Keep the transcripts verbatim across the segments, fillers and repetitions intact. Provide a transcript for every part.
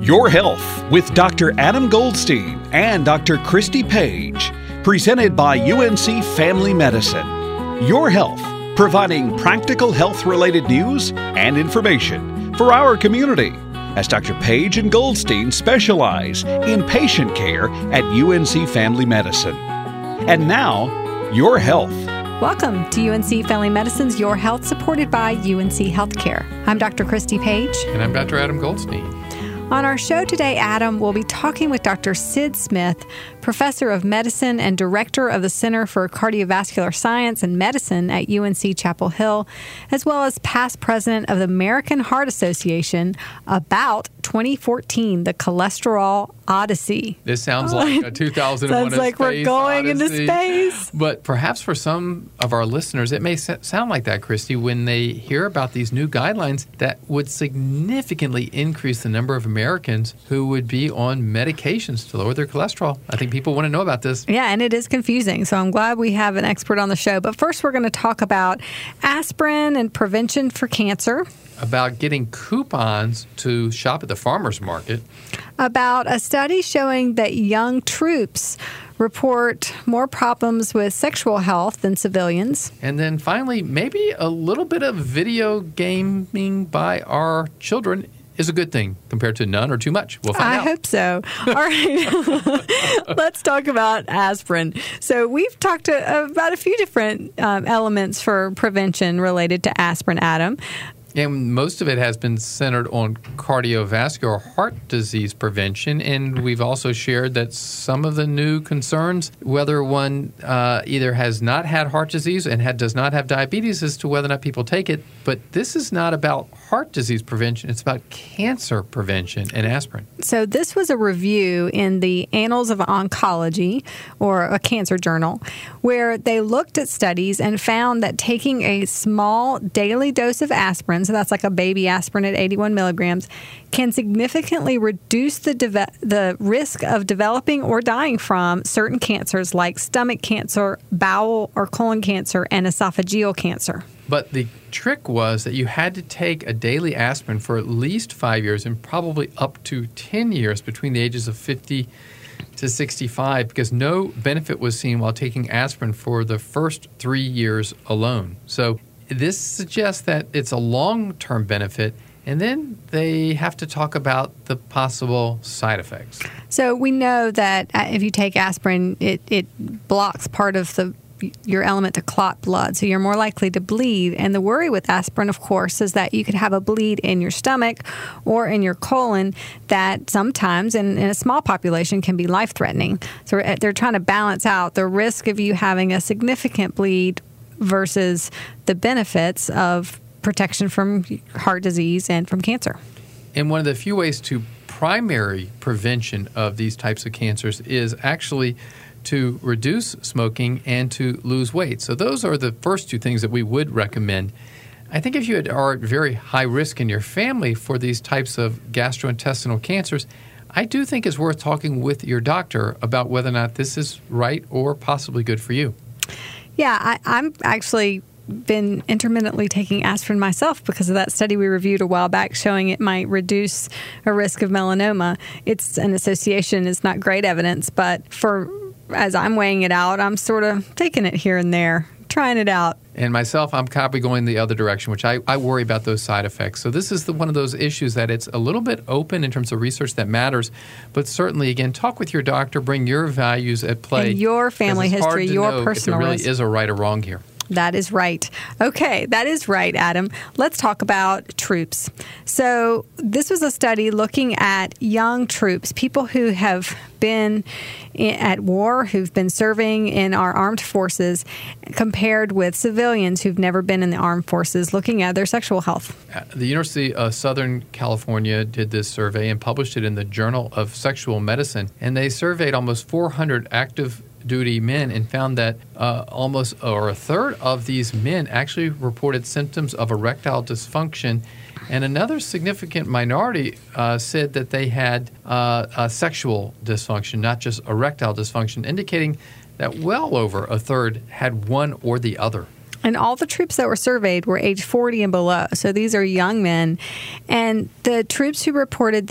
Your Health with Doctor Adam Goldstein and Doctor Christy Page, presented by U N C Family Medicine. Your Health, providing practical health-related news and information for our community, as Doctor Page and Goldstein specialize in patient care at U N C Family Medicine. And now, Your Health. Welcome to U N C Family Medicine's Your Health, supported by U N C Healthcare. I'm Doctor Christy Page. And I'm Doctor Adam Goldstein. On our show today, Adam will be talking with Doctor Sid Smith, Professor of Medicine and Director of the Center for Cardiovascular Science and Medicine at U N C Chapel Hill, as well as past president of the American Heart Association, about twenty fourteen, the cholesterol odyssey. This sounds like a two thousand one Sounds like we're going odyssey. into space. But perhaps for some of our listeners, it may sound like that, Christy, when they hear about these new guidelines that would significantly increase the number of Americans who would be on medications to lower their cholesterol. I think people want to know about this. Yeah, and it is confusing, so I'm glad we have an expert on the show. But first, we're going to talk about aspirin and prevention for cancer. About getting coupons to shop at the farmer's market. About a study showing that young troops report more problems with sexual health than civilians. And then finally, maybe a little bit of video gaming by our children is a good thing compared to none or too much. We'll find I out. hope so. All right. Let's talk about aspirin. So we've talked to, about a few different um, elements for prevention related to aspirin, Adam. And most of it has been centered on cardiovascular heart disease prevention. And we've also shared that some of the new concerns, whether one uh, either has not had heart disease and had, does not have diabetes, as to whether or not people take it. But this is not about heart disease prevention. It's about cancer prevention and aspirin. So this was a review in the Annals of Oncology, or a cancer journal, where they looked at studies and found that taking a small daily dose of aspirin, so that's like a baby aspirin at eighty-one milligrams, can significantly reduce the deve- the risk of developing or dying from certain cancers like stomach cancer, bowel or colon cancer, and esophageal cancer. But the trick was that you had to take a daily aspirin for at least five years and probably up to ten years between the ages of fifty to sixty-five, because no benefit was seen while taking aspirin for the first three years alone. So this suggests that it's a long-term benefit, and then they have to talk about the possible side effects. So we know that if you take aspirin, it, it blocks part of the your element to clot blood, so you're more likely to bleed. And the worry with aspirin, of course, is that you could have a bleed in your stomach or in your colon that sometimes, in, in a small population, can be life-threatening. So they're trying to balance out the risk of you having a significant bleed versus the benefits of protection from heart disease and from cancer. And one of the few ways to primary prevention of these types of cancers is actually to reduce smoking and to lose weight. So those are the first two things that we would recommend. I think if you are at very high risk in your family for these types of gastrointestinal cancers, I do think it's worth talking with your doctor about whether or not this is right or possibly good for you. Yeah, I, I'm actually been intermittently taking aspirin myself because of that study we reviewed a while back showing it might reduce a risk of melanoma. It's an association. It's not great evidence, but for as I'm weighing it out, I'm sort of taking it here and there, trying it out. And myself, I'm probably going the other direction, which I, I worry about those side effects. So this is the, one of those issues that it's a little bit open in terms of research that matters. But certainly, again, talk with your doctor, bring your values at play. And your family history, your personal risk. There really risk. is a right or wrong here. That is right. Okay, that is right, Adam. Let's talk about troops. So this was a study looking at young troops, people who have been at war, who've been serving in our armed forces, compared with civilians who've never been in the armed forces, looking at their sexual health. The University of Southern California did this survey and published it in the Journal of Sexual Medicine, and they surveyed almost four hundred active duty men and found that uh, almost or a third of these men actually reported symptoms of erectile dysfunction, and another significant minority uh, said that they had uh, a sexual dysfunction, not just erectile dysfunction, indicating that well over a third had one or the other. And all the troops that were surveyed were age forty and below. So these are young men. And the troops who reported they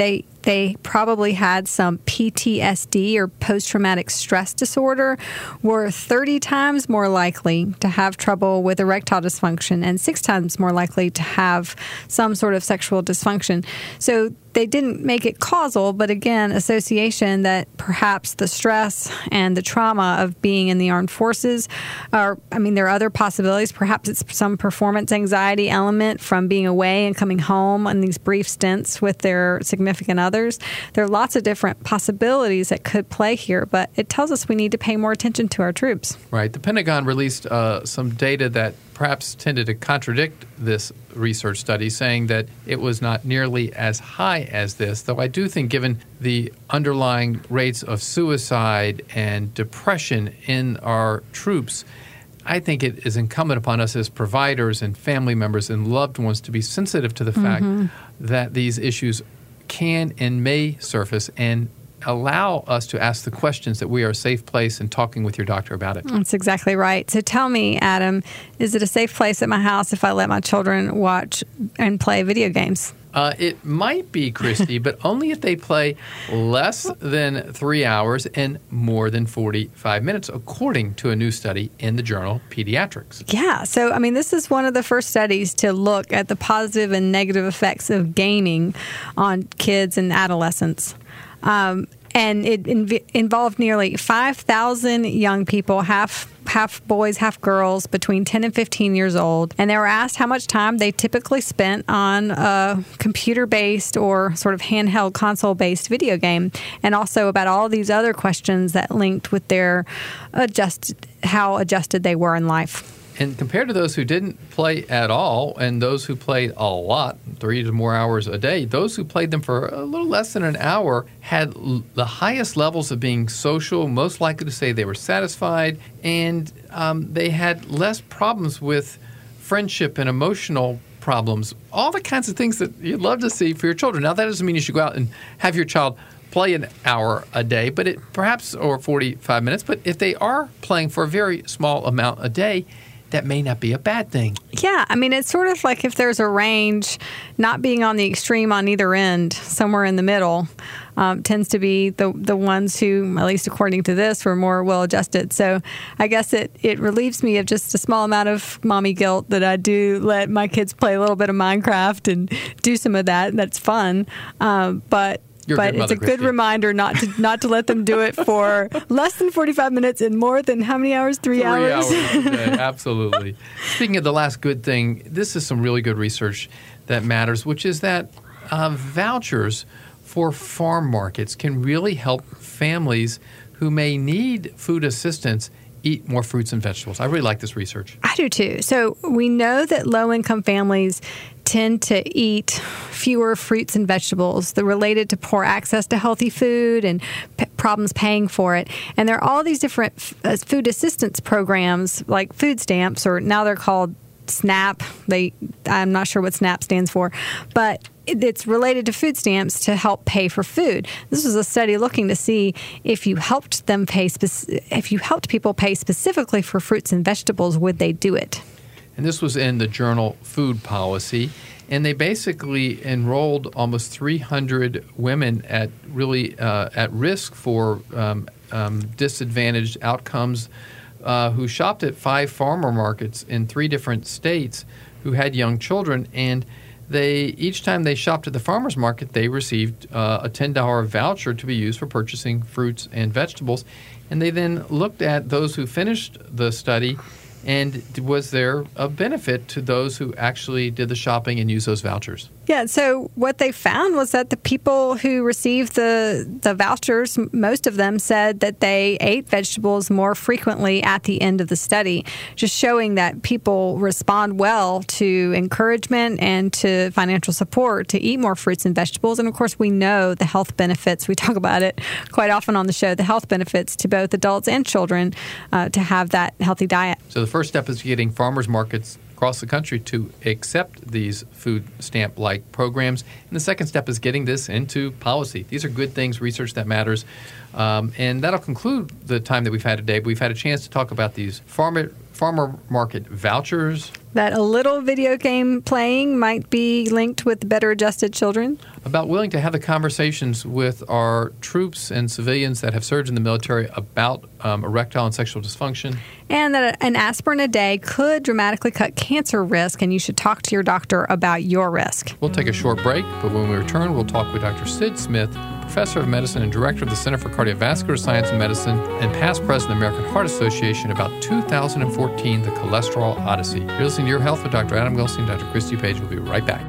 they probably had some P T S D or post-traumatic stress disorder were thirty times more likely to have trouble with erectile dysfunction and six times more likely to have some sort of sexual dysfunction. So they didn't make it causal, but again, association that perhaps the stress and the trauma of being in the armed forces are, I mean, there are other possibilities. Perhaps it's some performance anxiety element from being away and coming home on these brief stints with their significant others. There are lots of different possibilities that could play here, but it tells us we need to pay more attention to our troops. Right. The Pentagon released uh, some data that perhaps tended to contradict this research study, saying that it was not nearly as high as this, though I do think given the underlying rates of suicide and depression in our troops, I think it is incumbent upon us as providers and family members and loved ones to be sensitive to the fact mm-hmm. that these issues can and may surface, and allow us to ask the questions that we are a safe place in talking with your doctor about it. That's exactly right. So tell me, Adam, is it a safe place at my house if I let my children watch and play video games? Uh, it might be, Christy, but only if they play less than three hours and more than forty-five minutes, according to a new study in the journal Pediatrics. Yeah. So, I mean, this is one of the first studies to look at the positive and negative effects of gaming on kids and adolescents. Um, and it inv- involved nearly five thousand young people, half half boys, half girls, between ten and fifteen years old. And they were asked how much time they typically spent on a computer-based or sort of handheld console-based video game, and also about all these other questions that linked with their adjusted, how adjusted they were in life. And compared to those who didn't play at all and those who played a lot, three to more hours a day, those who played them for a little less than an hour had l- the highest levels of being social, most likely to say they were satisfied, and um, they had less problems with friendship and emotional problems, all the kinds of things that you'd love to see for your children. Now, that doesn't mean you should go out and have your child play an hour a day, but it perhaps, or forty-five minutes, but if they are playing for a very small amount a day, that may not be a bad thing. Yeah, I mean, it's sort of like if there's a range, not being on the extreme on either end, somewhere in the middle, um, tends to be the the ones who, at least according to this, were more well-adjusted. So I guess it, it relieves me of just a small amount of mommy guilt that I do let my kids play a little bit of Minecraft and do some of that. That's fun. Um, but You're but a it's a Christy. good reminder not to not to let them do it for less than forty-five minutes and more than how many hours? Three, Three hours? hours a day, absolutely. Speaking of the last good thing, this is some really good research that matters, which is that uh, vouchers for farm markets can really help families who may need food assistance eat more fruits and vegetables. I really like this research. I do too. So we know that low-income families tend to eat fewer fruits and vegetables. They're related to poor access to healthy food and p- problems paying for it. And there are all these different f- uh, food assistance programs like food stamps, or now they're called SNAP. They, I'm not sure what SNAP stands for, but it's related to food stamps to help pay for food. This was a study looking to see if you helped them pay, speci- if you helped people pay specifically for fruits and vegetables, would they do it? And this was in the journal Food Policy. And they basically enrolled almost three hundred women at really uh, at risk for um, um, disadvantaged outcomes uh, who shopped at five farmer markets in three different states who had young children. And they each time they shopped at the farmer's market, they received uh, a ten dollars voucher to be used for purchasing fruits and vegetables. And they then looked at those who finished the study, and was there a benefit to those who actually did the shopping and used those vouchers? Yeah, so what they found was that the people who received the, the vouchers, most of them said that they ate vegetables more frequently at the end of the study, just showing that people respond well to encouragement and to financial support to eat more fruits and vegetables. And of course, we know the health benefits. We talk about it quite often on the show, the health benefits to both adults and children uh, to have that healthy diet. So the first step is getting farmers markets across the country to accept these food stamp-like programs. And the second step is getting this into policy. These are good things, research that matters. Um, and that'll conclude the time that we've had today. We've had a chance to talk about these farmer farmer market vouchers. That a little video game playing might be linked with better adjusted children. About willing to have the conversations with our troops and civilians that have served in the military about um, erectile and sexual dysfunction. And that an aspirin a day could dramatically cut cancer risk, and you should talk to your doctor about your risk. We'll take a short break, but when we return, we'll talk with Doctor Sid Smith, Professor of Medicine and Director of the Center for Cardiovascular Science and Medicine, and past President of the American Heart Association about two thousand fourteen, the Cholesterol Odyssey. You're listening to Your Health with Doctor Adam Goldstein. Doctor Christy Page will be right back.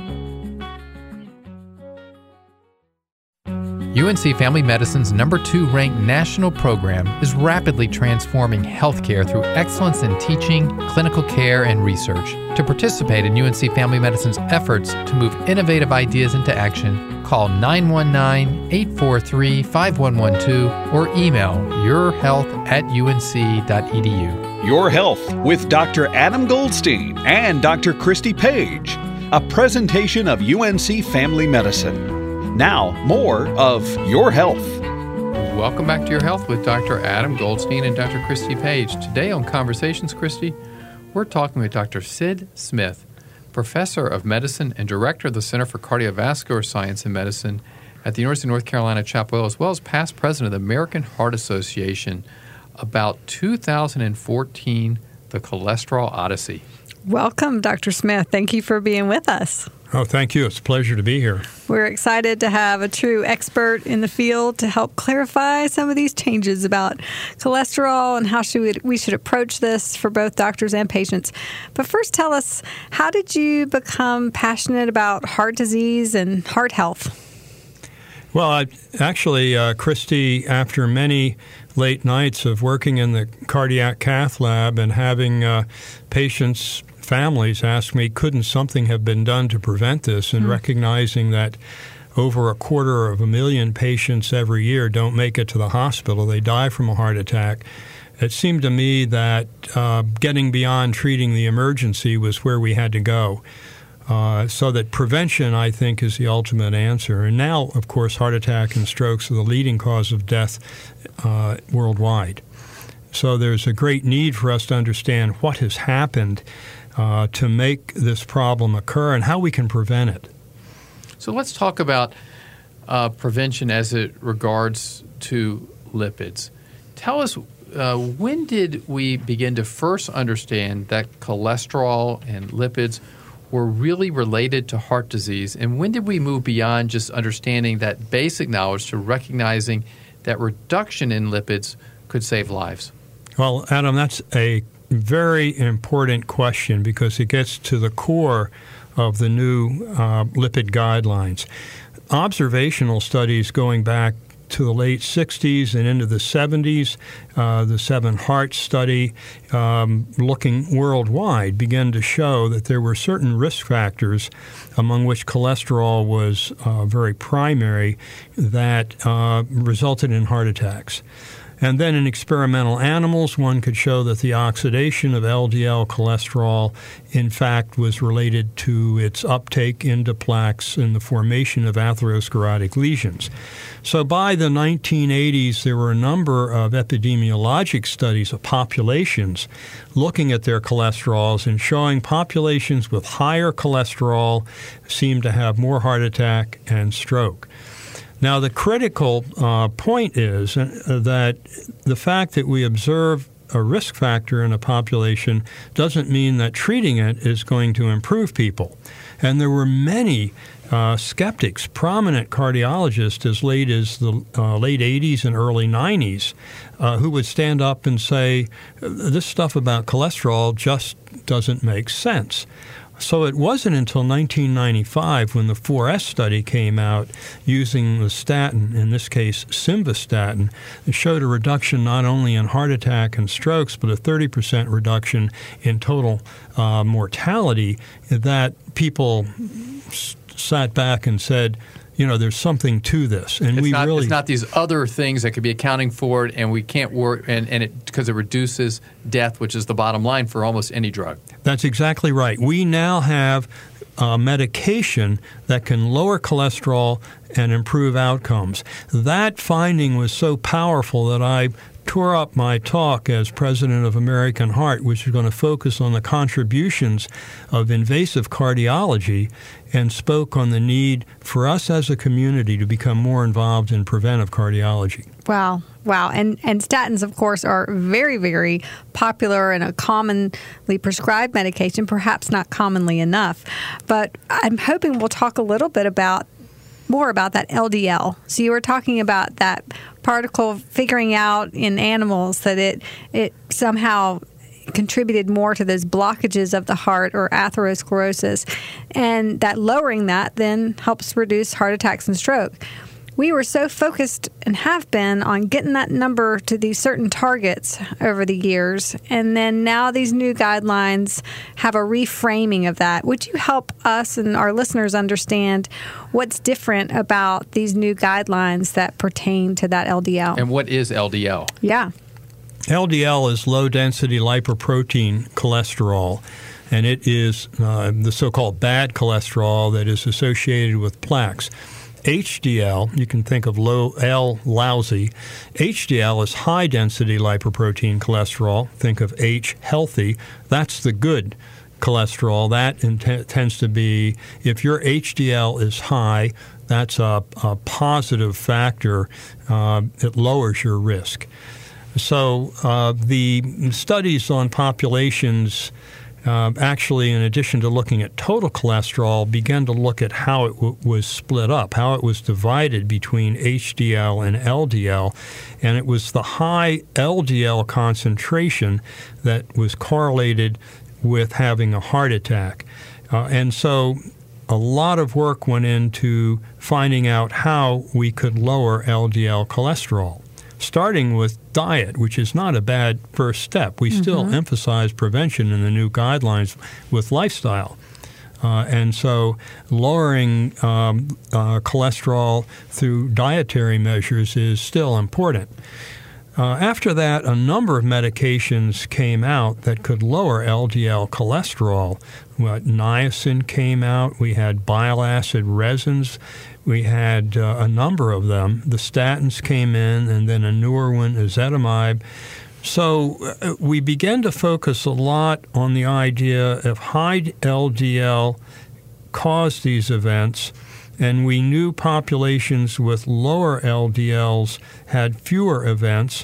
U N C Family Medicine's number two ranked national program is rapidly transforming healthcare through excellence in teaching, clinical care, and research. To participate in U N C Family Medicine's efforts to move innovative ideas into action, call nine one nine, eight four three, five one one two or email yourhealth at unc.edu. Your Health with Doctor Adam Goldstein and Doctor Christy Page, a presentation of U N C Family Medicine. Now, more of Your Health. Welcome back to Your Health with Doctor Adam Goldstein and Doctor Christy Page. Today on Conversations, Christy, we're talking with Doctor Sid Smith, Professor of Medicine and Director of the Center for Cardiovascular Science and Medicine at the University of North Carolina, Chapel Hill, as well as past President of the American Heart Association, about two thousand fourteen, the Cholesterol Odyssey. Welcome, Doctor Smith. Thank you for being with us. Oh, thank you. It's a pleasure to be here. We're excited to have a true expert in the field to help clarify some of these changes about cholesterol and how should we should approach this for both doctors and patients. But first, tell us, how did you become passionate about heart disease and heart health? Well, I, actually, uh, Christy, after many late nights of working in the cardiac cath lab and having uh, patients, families ask me, couldn't something have been done to prevent this? And mm. recognizing that over a quarter of a million patients every year don't make it to the hospital, they die from a heart attack. It seemed to me that uh, getting beyond treating the emergency was where we had to go. Uh, so that prevention, I think, is the ultimate answer. And now, of course, heart attack and strokes are the leading cause of death uh, worldwide. So there's a great need for us to understand what has happened uh, to make this problem occur and how we can prevent it. So let's talk about uh, prevention as it regards to lipids. Tell us, uh, when did we begin to first understand that cholesterol and lipids were really related to heart disease? And when did we move beyond just understanding that basic knowledge to recognizing that reduction in lipids could save lives? Well, Adam, that's a very important question because it gets to the core of the new uh, lipid guidelines. Observational studies going back to the late sixties and into the seventies, uh, the Seven Heart study, um, looking worldwide, began to show that there were certain risk factors, among which cholesterol was uh, very primary, that uh, resulted in heart attacks. And then in experimental animals, one could show that the oxidation of L D L cholesterol, in fact, was related to its uptake into plaques and the formation of atherosclerotic lesions. So by the nineteen eighties, there were a number of epidemiologic studies of populations looking at their cholesterols and showing populations with higher cholesterol seemed to have more heart attack and stroke. Now, the critical uh, point is uh, that the fact that we observe a risk factor in a population doesn't mean that treating it is going to improve people. And there were many uh, skeptics, prominent cardiologists as late as the uh, late eighties and early nineties, uh, who would stand up and say, this stuff about cholesterol just doesn't make sense. So it wasn't until nineteen ninety-five when the four S study came out using the statin, in this case simvastatin, that showed a reduction not only in heart attack and strokes, but a thirty percent reduction in total uh, mortality, that people s- sat back and said, you know, there's something to this, and it's we not, really it's not these other things that could be accounting for it, and we can't work, and, and it because it reduces death, which is the bottom line for almost any drug. That's exactly right. We now have uh, medication that can lower cholesterol and improve outcomes. That finding was so powerful that I tore up my talk as president of American Heart, which is going to focus on the contributions of invasive cardiology, and spoke on the need for us as a community to become more involved in preventive cardiology. Wow. Wow. And and statins, of course, are very, very popular and a commonly prescribed medication, perhaps not commonly enough. But I'm hoping we'll talk a little bit about more about that L D L. So you were talking about that particle, figuring out in animals that it it somehow contributed more to those blockages of the heart or atherosclerosis, and that lowering that then helps reduce heart attacks and stroke. We were so focused and have been on getting that number to these certain targets over the years, and then now these new guidelines have a reframing of that. Would you help us and our listeners understand what's different about these new guidelines that pertain to that L D L? And what is L D L? Yeah. L D L is low-density lipoprotein cholesterol, and it is uh, the so-called bad cholesterol that is associated with plaques. H D L, you can think of low L, lousy. H D L is high-density lipoprotein cholesterol. Think of H, healthy. That's the good cholesterol. That int- tends to be, if your H D L is high, that's a, a positive factor. Uh, it lowers your risk. So uh, the studies on populations Uh, actually, in addition to looking at total cholesterol, began to look at how it w- was split up, how it was divided between H D L and L D L. And it was the high L D L concentration that was correlated with having a heart attack. Uh, and so a lot of work went into finding out how we could lower L D L cholesterol, starting with diet, which is not a bad first step. We mm-hmm. still emphasize prevention in the new guidelines with lifestyle. Uh, and so lowering um, uh, cholesterol through dietary measures is still important. Uh, after that, a number of medications came out that could lower L D L cholesterol. Well, niacin came out. We had bile acid resins. We had uh, a number of them. The statins came in, and then a newer one, ezetimibe. So uh, we began to focus a lot on the idea of high L D L caused these events, and we knew populations with lower L D Ls had fewer events.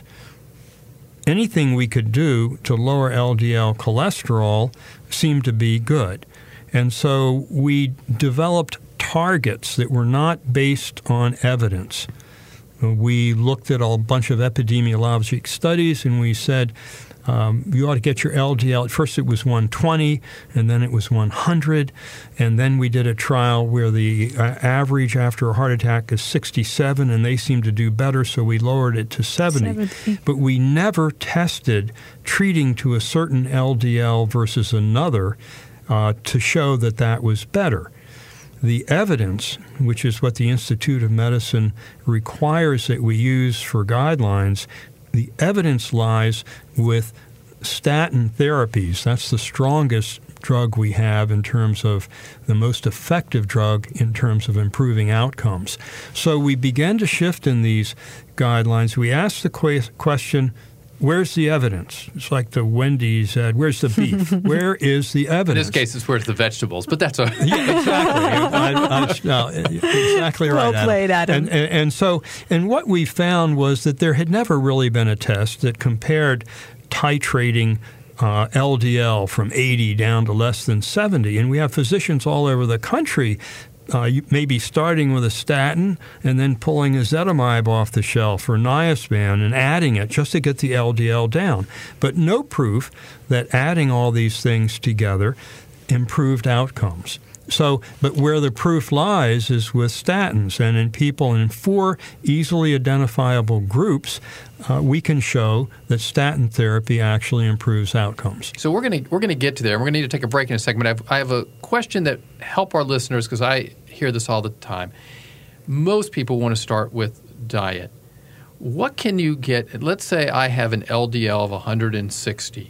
Anything we could do to lower L D L cholesterol seemed to be good. And so we developed targets that were not based on evidence. We looked at a bunch of epidemiologic studies, and we said, um, you ought to get your L D L. At first it was one twenty, and then it was one hundred, and then we did a trial where the uh, average after a heart attack is sixty-seven, and they seemed to do better, so we lowered it to seventy. seventy. But we never tested treating to a certain L D L versus another uh, to show that that was better. The evidence, which is what the Institute of Medicine requires that we use for guidelines, the evidence lies with statin therapies. That's the strongest drug we have in terms of the most effective drug in terms of improving outcomes. So we began to shift in these guidelines. We asked the que- question, where's the evidence? It's like the Wendy's ad, where's the beef? Where is the evidence? In this case, it's where's the vegetables, but that's a... yeah, exactly. I, I, no, exactly right, well played, Adam. And, and, and so, and what we found was that there had never really been a test that compared titrating uh, L D L from eighty down to less than seventy. And we have physicians all over the country Uh, maybe starting with a statin and then pulling ezetimibe off the shelf or niaspan and adding it just to get the L D L down. But no proof that adding all these things together improved outcomes. So, but where the proof lies is with statins, and in people in four easily identifiable groups, uh, we can show that statin therapy actually improves outcomes. So we're going to we're going to get to there. We're going to need to take a break in a second. But I have, I have a question that help our listeners, because I hear this all the time. Most people want to start with diet. What can you get? Let's say I have an L D L of one hundred sixty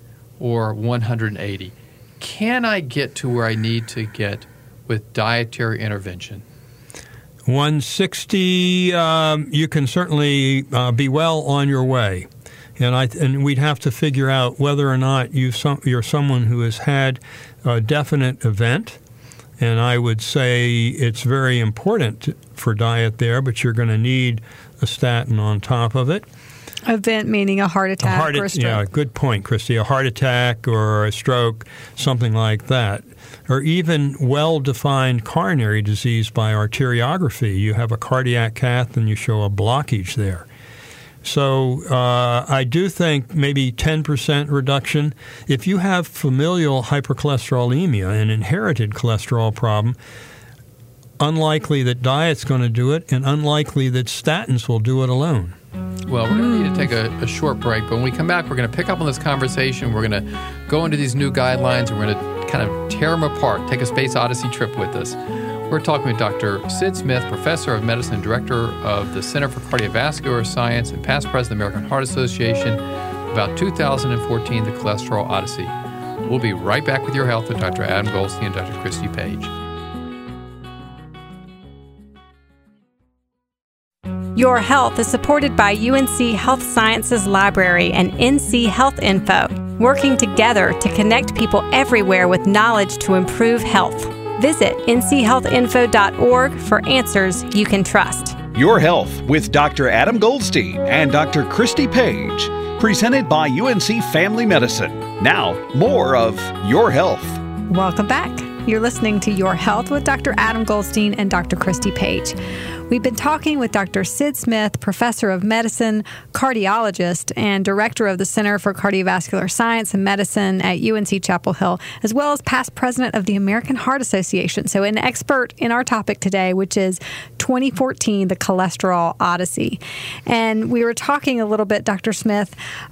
or one hundred eighty. Can I get to where I need to get with dietary intervention? one sixty, um, you can certainly uh, be well on your way. And I and we'd have to figure out whether or not you some, you're someone who has had a definite event. And I would say it's very important for diet there, but you're going to need a statin on top of it. Event meaning a heart attack a heart, or a stroke. Yeah, good point, Christy. A heart attack or a stroke, something like that. Or even well-defined coronary disease by arteriography. You have a cardiac cath and you show a blockage there. So uh, I do think maybe ten percent reduction. If you have familial hypercholesterolemia, an inherited cholesterol problem, unlikely that diet's going to do it and unlikely that statins will do it alone. Well, we're going to need to take a, a short break, but when we come back, we're going to pick up on this conversation. We're going to go into these new guidelines, and we're going to kind of tear them apart, take a Space Odyssey trip with us. We're talking with Doctor Sid Smith, Professor of Medicine and Director of the Center for Cardiovascular Science and past President of the American Heart Association, about two thousand fourteen, the Cholesterol Odyssey. We'll be right back with Your Health with Doctor Adam Goldstein and Doctor Christy Page. Your Health is supported by U N C Health Sciences Library and N C Health Info, working together to connect people everywhere with knowledge to improve health. Visit N C health info dot org for answers you can trust. Your Health with Doctor Adam Goldstein and Doctor Christy Page, presented by U N C Family Medicine. Now, more of Your Health. Welcome back. You're listening to Your Health with Doctor Adam Goldstein and Doctor Christy Page. We've been talking with Doctor Sid Smith, Professor of Medicine, cardiologist, and Director of the Center for Cardiovascular Science and Medicine at U N C Chapel Hill, as well as past President of the American Heart Association. So an expert in our topic today, which is twenty fourteen, the Cholesterol Odyssey. And we were talking a little bit, Doctor Smith,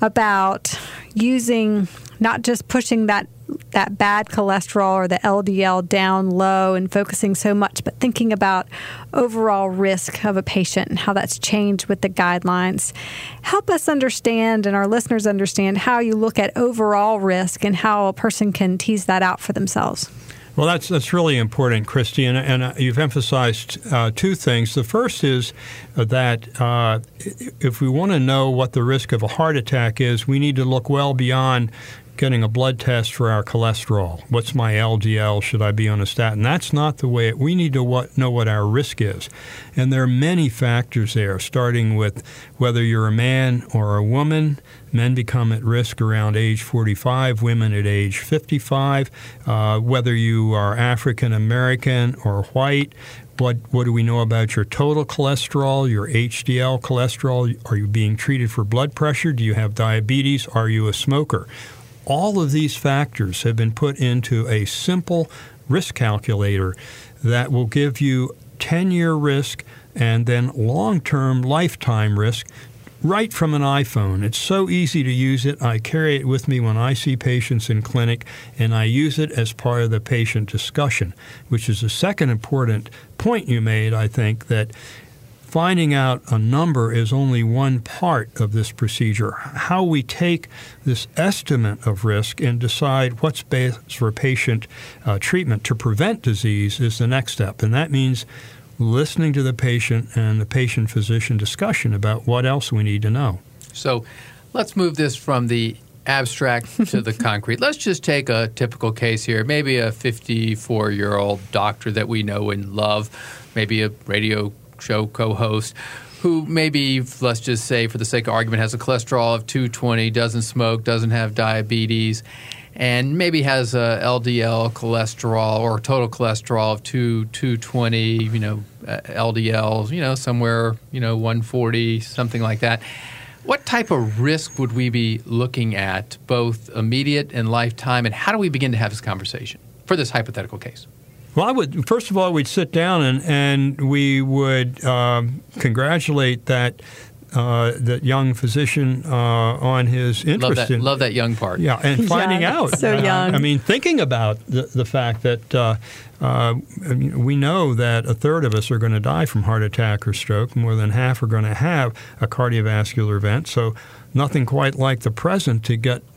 about using, not just pushing that that bad cholesterol or the L D L down low and focusing so much, but thinking about overall risk of a patient and how that's changed with the guidelines. Help us understand and our listeners understand how you look at overall risk and how a person can tease that out for themselves. Well, that's that's really important, Christy, and, and uh, you've emphasized uh, two things. The first is that uh, if we want to know what the risk of a heart attack is, we need to look well beyond getting a blood test for our cholesterol. What's my L D L? Should I be on a statin? That's not the way. It, we need to what, know what our risk is. And there are many factors there, starting with whether you're a man or a woman. Men become at risk around age forty-five, women at age fifty-five. Uh, whether you are African American or white, What, what do we know about your total cholesterol, your H D L cholesterol? Are you being treated for blood pressure? Do you have diabetes? Are you a smoker? All of these factors have been put into a simple risk calculator that will give you ten-year risk and then long-term lifetime risk right from an iPhone. It's so easy to use it. I carry it with me when I see patients in clinic, and I use it as part of the patient discussion, which is the second important point you made, I think, that finding out a number is only one part of this procedure. How we take this estimate of risk and decide what's best for patient uh, treatment to prevent disease is the next step, and that means listening to the patient and the patient-physician discussion about what else we need to know. So let's move this from the abstract to the concrete. Let's just take a typical case here, maybe a fifty-four-year-old doctor that we know and love, maybe a radio show co-host who maybe, let's just say for the sake of argument, has a cholesterol of two twenty, doesn't smoke, doesn't have diabetes, and maybe has a L D L cholesterol or total cholesterol of two, two twenty, you know, uh, L D Ls, you know, somewhere, you know, one forty, something like that. What type of risk would we be looking at, both immediate and lifetime, and how do we begin to have this conversation for this hypothetical case? Well, I would first of all, we'd sit down and, and we would um, congratulate that uh, that young physician uh, on his interest. Love that, in, love that young part. Yeah, and finding yeah, out. So young. Uh, I mean, thinking about the, the fact that uh, uh, we know that a third of us are going to die from heart attack or stroke. More than half are going to have a cardiovascular event. So nothing quite like the present to get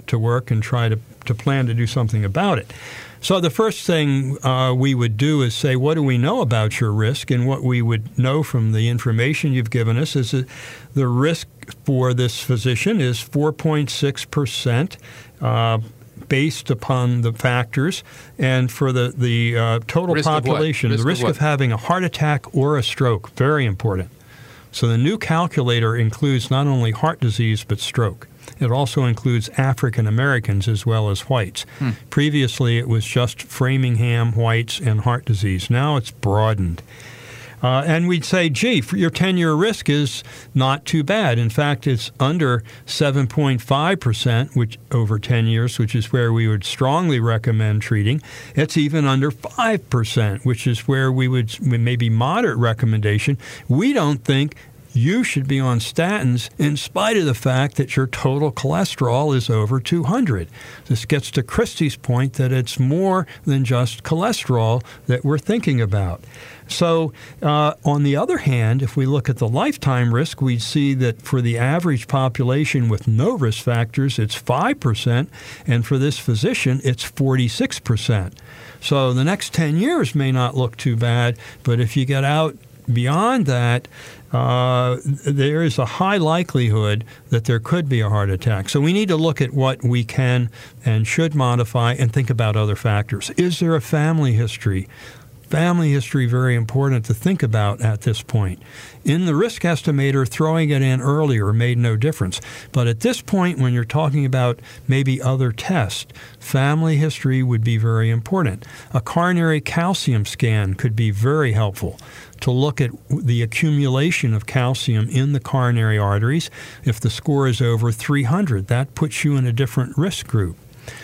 to work and try to, to plan to do something about it. So the first thing uh, we would do is say, what do we know about your risk? And what we would know from the information you've given us is that the risk for this physician is four point six percent uh, based upon the factors. And for the, the uh, total risk population, risk the risk of, of having a heart attack or a stroke, very important. So the new calculator includes not only heart disease but stroke. It also includes African Americans as well as whites. Hmm. Previously, it was just Framingham, whites, and heart disease. Now it's broadened. Uh, and we'd say, gee, for your ten-year risk is not too bad. In fact, it's under seven point five percent which over ten years, which is where we would strongly recommend treating. It's even under five percent, which is where we would maybe moderate recommendation. We don't think you should be on statins in spite of the fact that your total cholesterol is over two hundred. This gets to Christy's point that it's more than just cholesterol that we're thinking about. So uh, on the other hand, if we look at the lifetime risk, we see that for the average population with no risk factors, it's five percent, and for this physician, it's forty-six percent. So the next ten years may not look too bad, but if you get out beyond that, uh, there is a high likelihood that there could be a heart attack. So we need to look at what we can and should modify and think about other factors. Is there a family history? Family history, very important to think about at this point. In the risk estimator, throwing it in earlier made no difference. But at this point, when you're talking about maybe other tests, family history would be very important. A coronary calcium scan could be very helpful to look at the accumulation of calcium in the coronary arteries. If the score is over three hundred, that puts you in a different risk group.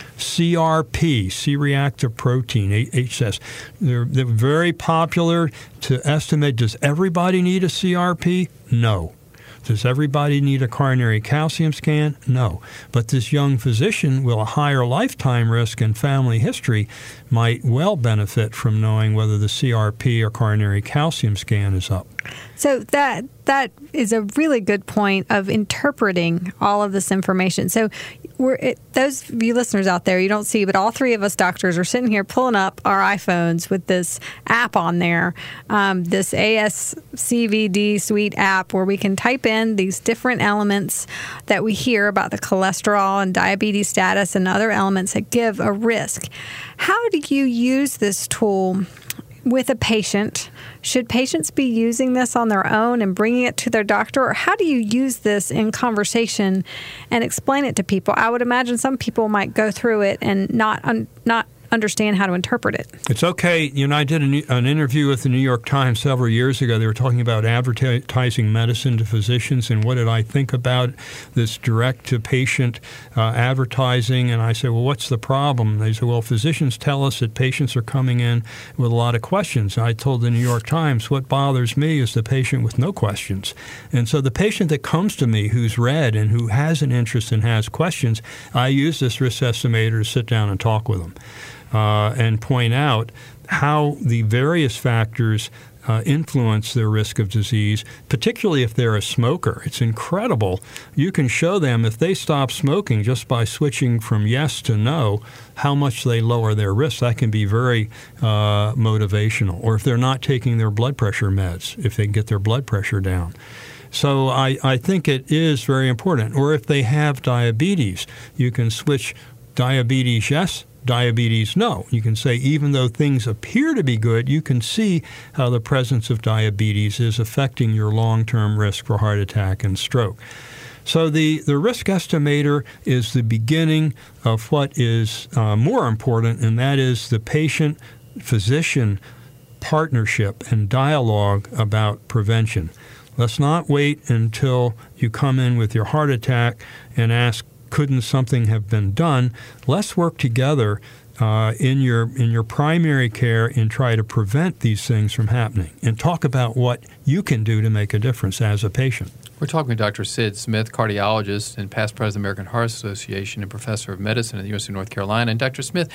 C R P, C-reactive protein, H S. They're, they're very popular to estimate. Does everybody need a C R P? No. Does everybody need a coronary calcium scan? No. But this young physician with a higher lifetime risk and family history might well benefit from knowing whether the C R P or coronary calcium scan is up. So that that is a really good point of interpreting all of this information. So we're it, those of you listeners out there, you don't see, but all three of us doctors are sitting here pulling up our iPhones with this app on there, um, this A S C V D Suite app, where we can type in these different elements that we hear about the cholesterol and diabetes status and other elements that give a risk. How do you use this tool with a patient? Should patients be using this on their own and bringing it to their doctor? Or how do you use this in conversation and explain it to people? I would imagine some people might go through it and not un- not understand how to interpret it. It's okay. You know, I did an, an interview with the New York Times several years ago. They were talking about advertising medicine to physicians and what did I think about this direct-to-patient uh, advertising. And I said, well, what's the problem? They said, well, physicians tell us that patients are coming in with a lot of questions. And I told the New York Times, what bothers me is the patient with no questions. And so the patient that comes to me who's read and who has an interest and has questions, I use this risk estimator to sit down and talk with them. Uh, and point out how the various factors uh, influence their risk of disease, particularly if they're a smoker. It's incredible. You can show them if they stop smoking just by switching from yes to no, how much they lower their risk. That can be very uh, motivational. Or if they're not taking their blood pressure meds, if they can get their blood pressure down. So I, I think it is very important. Or if they have diabetes, you can switch diabetes yes, diabetes no. You can say even though things appear to be good, you can see how the presence of diabetes is affecting your long-term risk for heart attack and stroke. So the, the risk estimator is the beginning of what is uh, more important, and that is the patient-physician partnership and dialogue about prevention. Let's not wait until you come in with your heart attack and ask, couldn't something have been done? Let's work together uh, in your in your primary care and try to prevent these things from happening and talk about what you can do to make a difference as a patient. We're talking with Doctor Sid Smith, cardiologist and past president of the American Heart Association and professor of medicine at the University of North Carolina. And Doctor Smith,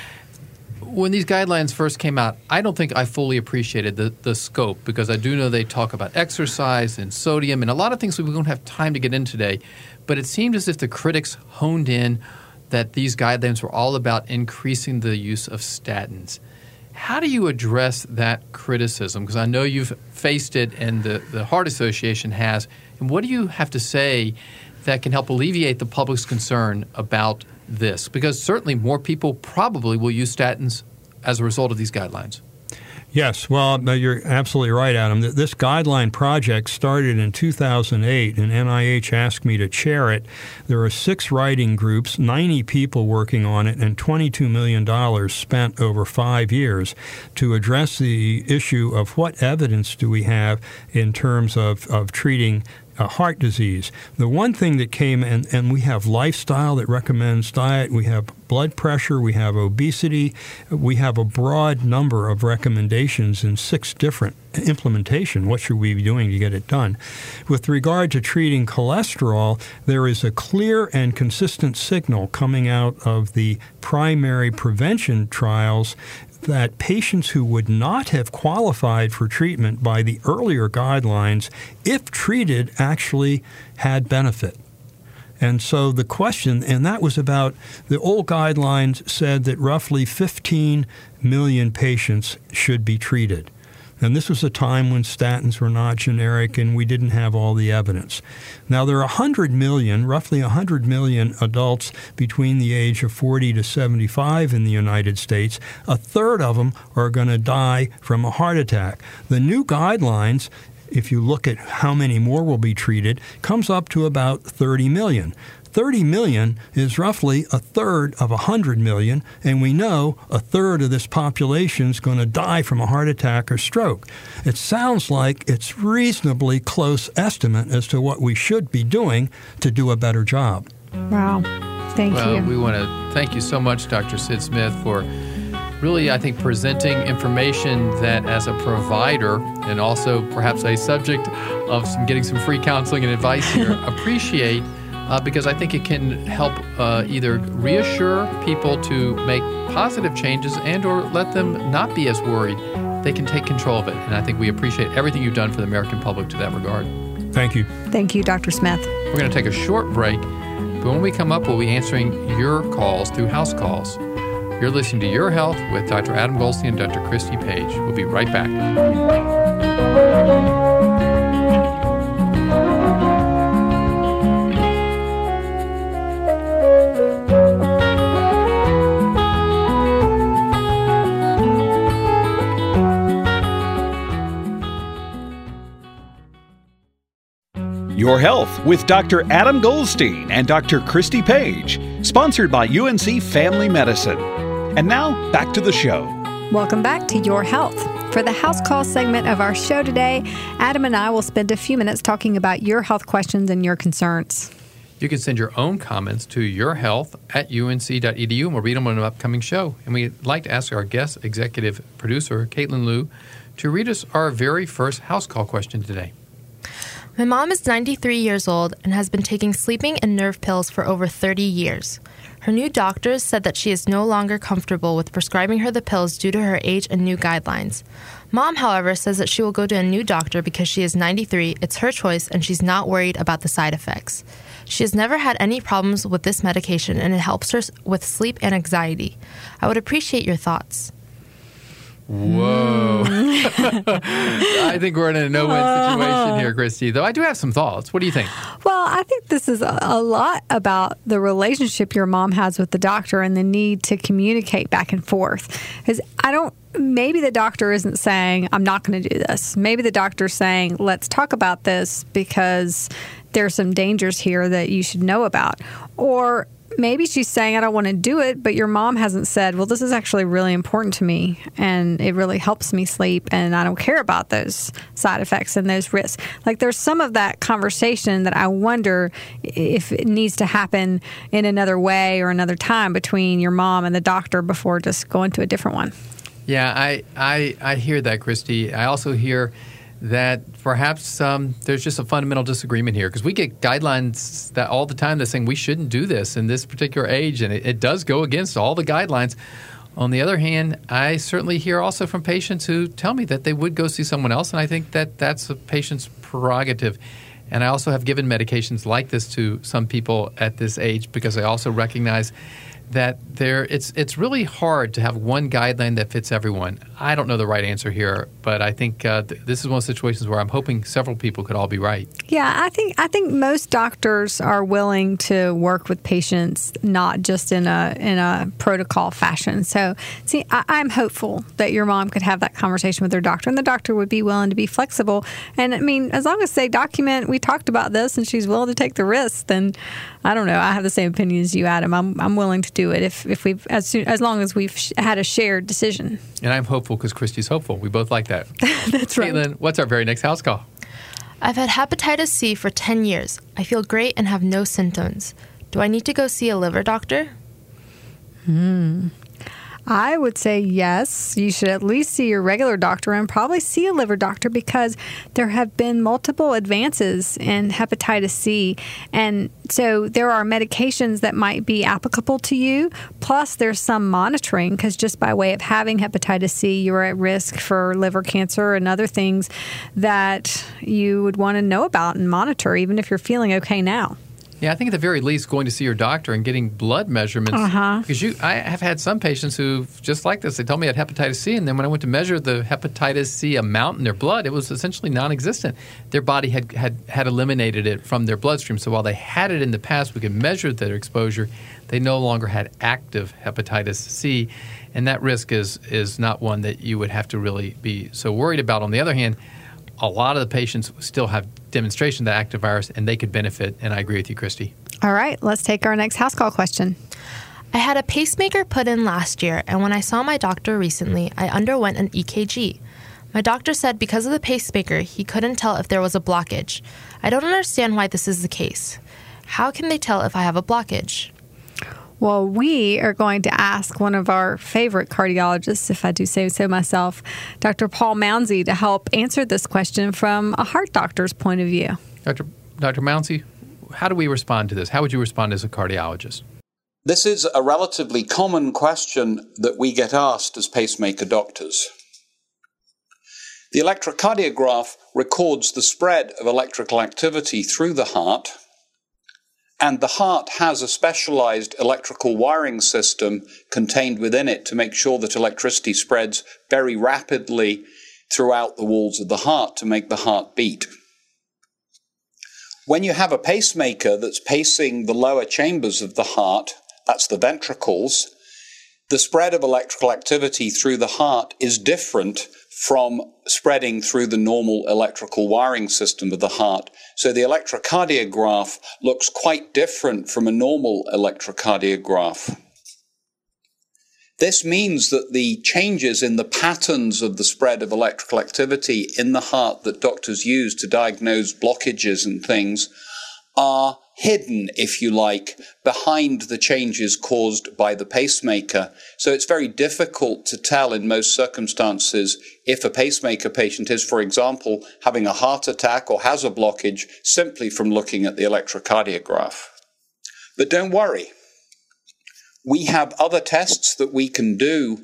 when these guidelines first came out, I don't think I fully appreciated the, the scope because I do know they talk about exercise and sodium and a lot of things we don't have time to get into today. But it seemed as if the critics honed in that these guidelines were all about increasing the use of statins. How do you address that criticism? Because I know you've faced it and the, the Heart Association has. And what do you have to say that can help alleviate the public's concern about this? Because certainly more people probably will use statins as a result of these guidelines. Yes, well, you're absolutely right, Adam. This guideline project started in two thousand eight, and N I H asked me to chair it. There are six writing groups, ninety people working on it, and twenty-two million dollars spent over five years to address the issue of what evidence do we have in terms of, of treating Uh, heart disease. The one thing that came, and, and we have lifestyle that recommends diet, we have blood pressure, we have obesity, we have a broad number of recommendations in six different implementation. What should we be doing to get it done? With regard to treating cholesterol, there is a clear and consistent signal coming out of the primary prevention trials that patients who would not have qualified for treatment by the earlier guidelines, if treated, actually had benefit. And so the question, and that was about, the old guidelines said that roughly fifteen million patients should be treated. And this was a time when statins were not generic and we didn't have all the evidence. Now, there are one hundred million, roughly one hundred million adults between the age of forty to seventy-five in the United States. A third of them are going to die from a heart attack. The new guidelines, if you look at how many more will be treated, comes up to about thirty million. thirty million is roughly a third of one hundred million, and we know a third of this population is going to die from a heart attack or stroke. It sounds like it's reasonably close estimate as to what we should be doing to do a better job. Wow. Thank well, you. We want to thank you so much, Doctor Sid Smith, for really, I think, presenting information that as a provider and also perhaps a subject of some getting some free counseling and advice here, appreciate Uh, because I think it can help uh, either reassure people to make positive changes and or let them not be as worried. They can take control of it. And I think we appreciate everything you've done for the American public to that regard. Thank you. Thank you, Doctor Smith. We're going to take a short break, but when we come up, we'll be answering your calls through house calls. You're listening to Your Health with Doctor Adam Goldstein and Doctor Christy Page. We'll be right back. Your Health with Doctor Adam Goldstein and Doctor Christy Page, sponsored by U N C Family Medicine. And now, back to the show. Welcome back to Your Health. For the house call segment of our show today, Adam and I will spend a few minutes talking about your health questions and your concerns. You can send your own comments to yourhealth at U N C dot E D U, and we'll read them on an upcoming show. And we'd like to ask our guest executive producer, Caitlin Liu, to read us our very first house call question today. My mom is ninety-three years old and has been taking sleeping and nerve pills for over thirty years. Her new doctors said that she is no longer comfortable with prescribing her the pills due to her age and new guidelines. Mom, however, says that she will go to a new doctor because she is ninety-three, it's her choice, and she's not worried about the side effects. She has never had any problems with this medication, and it helps her with sleep and anxiety. I would appreciate your thoughts. Whoa. I think we're in a no-win situation here, Christy, though I do have some thoughts. What do you think? Well, I think this is a, a lot about the relationship your mom has with the doctor and the need to communicate back and forth. Because I don't, maybe the doctor isn't saying, I'm not going to do this. Maybe the doctor's saying, let's talk about this because there's some dangers here that you should know about. Or maybe she's saying, I don't want to do it, but your mom hasn't said, well, this is actually really important to me and it really helps me sleep and I don't care about those side effects and those risks. Like there's some of that conversation that I wonder if it needs to happen in another way or another time between your mom and the doctor before just going to a different one. Yeah, I, I, I hear that, Christy. I also hear that perhaps um, there's just a fundamental disagreement here because we get guidelines that all the time that's saying we shouldn't do this in this particular age, and it, it does go against all the guidelines. On the other hand, I certainly hear also from patients who tell me that they would go see someone else, and I think that that's a patient's prerogative. And I also have given medications like this to some people at this age because I also recognize that there it's it's really hard to have one guideline that fits everyone. I don't know the right answer here, but I think uh, th- this is one of those situations where I'm hoping several people could all be right. Yeah, I think I think most doctors are willing to work with patients, not just in a in a protocol fashion. So, see, I, I'm hopeful that your mom could have that conversation with her doctor, and the doctor would be willing to be flexible. And I mean, as long as they document, we talked about this, and she's willing to take the risk, then I don't know. I have the same opinion as you, Adam. I'm I'm willing to do it if if we've as soon, as long as we've sh- had a shared decision. And I'm hopeful because Christy's hopeful. We both like that. That's right. Caitlin, what's our very next house call? I've had hepatitis C for ten years. I feel great and have no symptoms. Do I need to go see a liver doctor? Hmm. I would say yes. You should at least see your regular doctor and probably see a liver doctor because there have been multiple advances in hepatitis C. And so there are medications that might be applicable to you. Plus, there's some monitoring because just by way of having hepatitis C, you're at risk for liver cancer and other things that you would want to know about and monitor, even if you're feeling okay now. Yeah, I think at the very least going to see your doctor and getting blood measurements. Uh-huh. Because you, I have had some patients who, just like this, they told me I had hepatitis C, and then when I went to measure the hepatitis C amount in their blood, it was essentially non-existent. Their body had, had, had eliminated it from their bloodstream. So while they had it in the past, we could measure their exposure, they no longer had active hepatitis C. And that risk is is not one that you would have to really be so worried about. On the other hand, a lot of the patients still have demonstration of the active virus, and they could benefit. And I agree with you, Christy. All right, let's take our next house call question. I had a pacemaker put in last year, and when I saw my doctor recently, I underwent an E K G. My doctor said because of the pacemaker, he couldn't tell if there was a blockage. I don't understand why this is the case. How can they tell if I have a blockage? Well, we are going to ask one of our favorite cardiologists, if I do say so myself, Doctor Paul Mounsey, to help answer this question from a heart doctor's point of view. Doctor Doctor Mounsey, how do we respond to this? How would you respond as a cardiologist? This is a relatively common question that we get asked as pacemaker doctors. The electrocardiograph records the spread of electrical activity through the heart, and the heart has a specialized electrical wiring system contained within it to make sure that electricity spreads very rapidly throughout the walls of the heart to make the heart beat. When you have a pacemaker that's pacing the lower chambers of the heart, that's the ventricles, the spread of electrical activity through the heart is different from spreading through the normal electrical wiring system of the heart. So the electrocardiograph looks quite different from a normal electrocardiograph. This means that the changes in the patterns of the spread of electrical activity in the heart that doctors use to diagnose blockages and things are hidden, if you like, behind the changes caused by the pacemaker. So it's very difficult to tell in most circumstances if a pacemaker patient is, for example, having a heart attack or has a blockage simply from looking at the electrocardiograph. But don't worry. We have other tests that we can do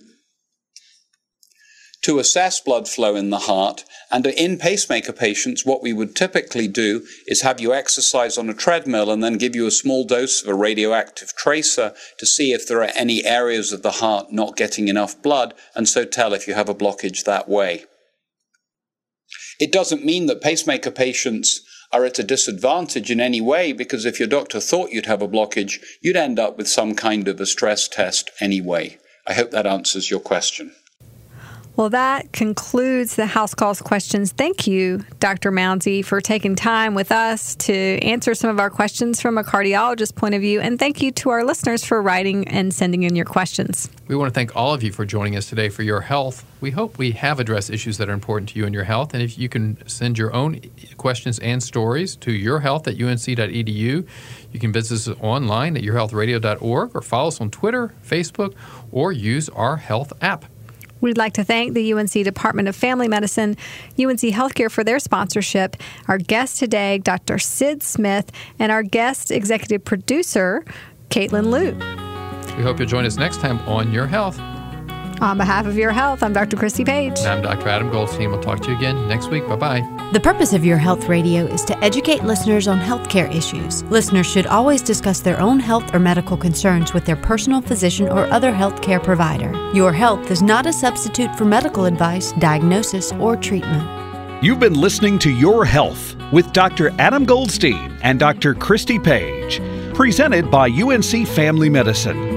to assess blood flow in the heart. And in pacemaker patients, what we would typically do is have you exercise on a treadmill and then give you a small dose of a radioactive tracer to see if there are any areas of the heart not getting enough blood, and so tell if you have a blockage that way. It doesn't mean that pacemaker patients are at a disadvantage in any way, because if your doctor thought you'd have a blockage, you'd end up with some kind of a stress test anyway. I hope that answers your question. Well, that concludes the house calls questions. Thank you, Doctor Mounsey, for taking time with us to answer some of our questions from a cardiologist point of view. And thank you to our listeners for writing and sending in your questions. We want to thank all of you for joining us today for your health. We hope we have addressed issues that are important to you and your health. And if you can send your own questions and stories to yourhealth at U N C dot E D U, you can visit us online at your health radio dot org or follow us on Twitter, Facebook, or use our health app. We'd like to thank the U N C Department of Family Medicine, U N C Healthcare for their sponsorship, our guest today, Doctor Sid Smith, and our guest executive producer, Caitlin Liu. We hope you'll join us next time on Your Health. On behalf of Your Health, I'm Doctor Christy Page. And I'm Doctor Adam Goldstein. We'll talk to you again next week. Bye-bye. The purpose of Your Health Radio is to educate listeners on healthcare issues. Listeners should always discuss their own health or medical concerns with their personal physician or other healthcare provider. Your Health is not a substitute for medical advice, diagnosis, or treatment. You've been listening to Your Health with Doctor Adam Goldstein and Doctor Christy Page, presented by U N C Family Medicine.